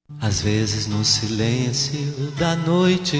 Às vezes no silêncio da noite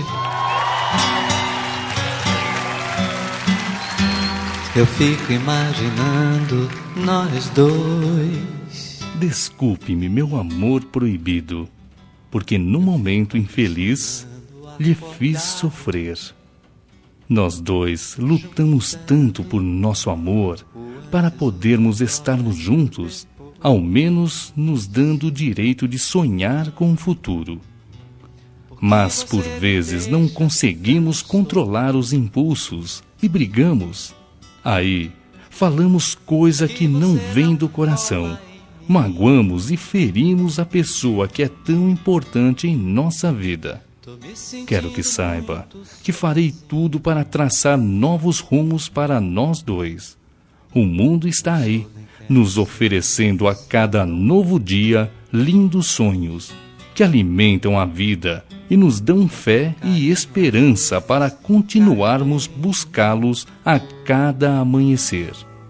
eu fico imaginando nós dois. Desculpe-me, meu amor proibido, porque num momento infeliz lhe fiz sofrer. Nós dois lutamos tanto por nosso amor para podermos estarmos juntos, ao menos nos dando o direito de sonhar com o futuro. Mas por vezes não conseguimos controlar os impulsos e brigamos. Aí falamos coisa que não vem do coração. Magoamos e ferimos a pessoa que é tão importante em nossa vida. Quero que saiba que farei tudo para traçar novos rumos para nós dois. O mundo está aí, nos oferecendo a cada novo dia lindos sonhos que alimentam a vida e nos dão fé e esperança para continuarmos buscá-los a cada amanhecer.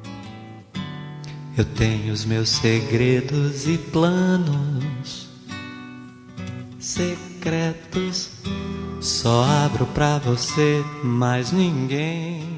Eu tenho os meus segredos e planos secretos, só abro pra você, mais ninguém.